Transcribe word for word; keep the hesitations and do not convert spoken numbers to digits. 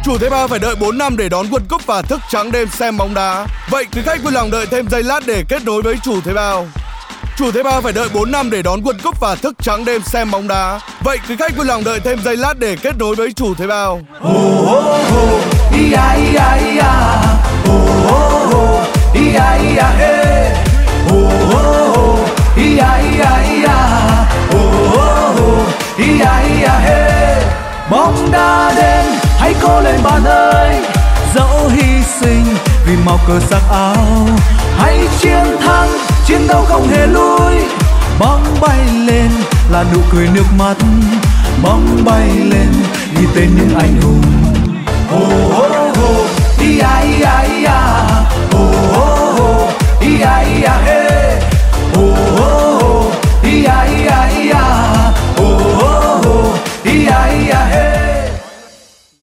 Chủ Thể Thao phải đợi bốn năm để đón World Cup và thức trắng đêm xem bóng đá. Vậy quý khách vui lòng đợi thêm giây lát để kết nối với Chủ Thể Thao. Chủ Thể Thao phải đợi bốn năm để đón World Cup và thức trắng đêm xem bóng đá. Vậy quý khách vui lòng đợi thêm giây lát để kết nối với Chủ Thể Thao. Bóng đá đến, hãy cố lên bạn ơi, dẫu hy sinh vì màu cờ sắc áo. Hãy chiến thắng, chiến đấu không hề lui. Bóng bay lên là nụ cười nước mắt, bóng bay lên ghi tên những anh hùng. Oh oh oh, ia ia ia, oh oh oh, ia ia hey, oh oh.